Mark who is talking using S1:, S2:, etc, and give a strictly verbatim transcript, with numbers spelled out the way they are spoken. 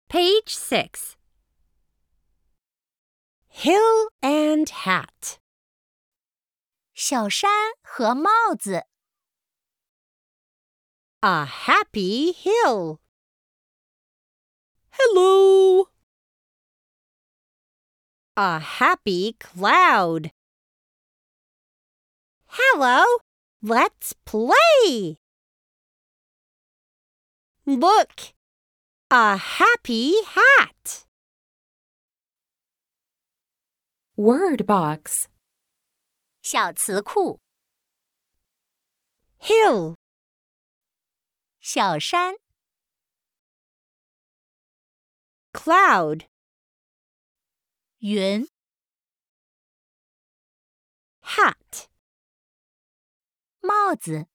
S1: Page six. Hill and hat.
S2: 小山和帽子
S1: A happy hill. Hello. A happy cloud. Hello, let's play. Look, a happy hat.
S3: Word box.
S2: 小词库
S1: Hill,
S2: 小山
S1: cloud,
S2: 云
S1: hat.
S2: 帽子